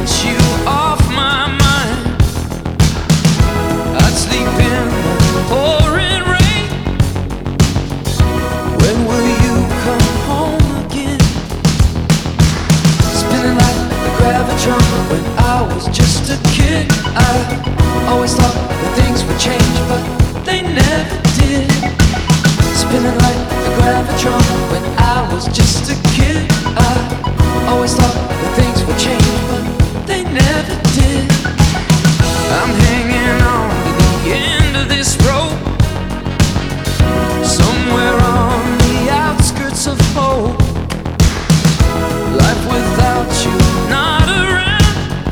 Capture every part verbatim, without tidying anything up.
want you off my mind. I'd sleep in the pouring rain. When will you come home again? Spinning like the gravitron when I was just a kid. I always thought that things would change, but they never did. Spinning like the gravitron when I was just a kid. I always thought that things would change, but they never did. I'm hanging on to the end of this rope, somewhere on the outskirts of hope. Life without you, not around.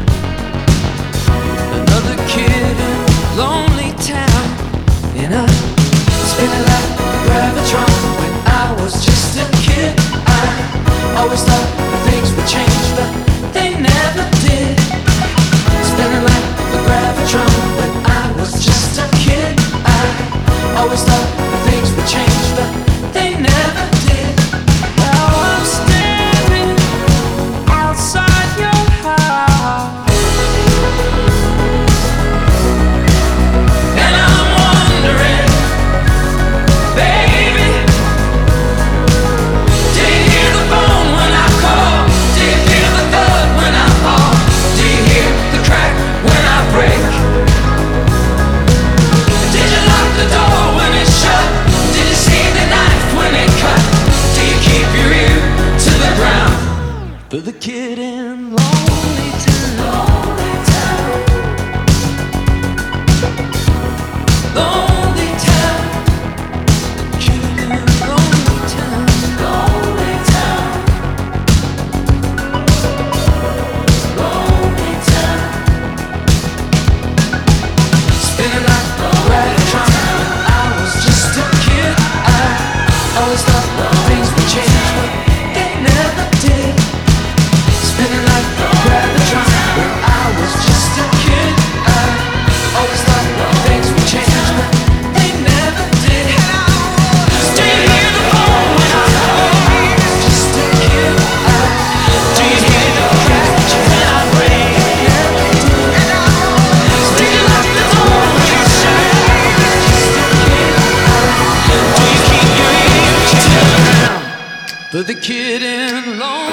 Another kid in a lonely town. And I spinning like the gravitron when I was just a kid. I always thought that things would change, but they never did. Spinning like the gravitron when I was just a kid. I always thought that things would change, but they never did. Now I'm standing outside your house, and I'm wondering, baby, do you hear the phone when I call? Do you feel the thud when I fall? Do you hear the crack when I break? Did you lock the door when it's shut? Did you see the knife when it cut? Do you keep your ear to the ground for the kid in Lonely Town? Lonely Town, Lonely Town, kid in Lonely Town, Lonely Town, Lonely Town. Spinning like a gravitron when I was just a kid. I always thought that things would change, but they never did. Spinning like a gravitron when I was just a kid. I always thought that things would change, but they never did. Do you hear the phone when I call? Just a kid. I do you hear the crack when I break? Do you lock the door when it's shut? Do you keep your ear to the ground for the kid in Lonely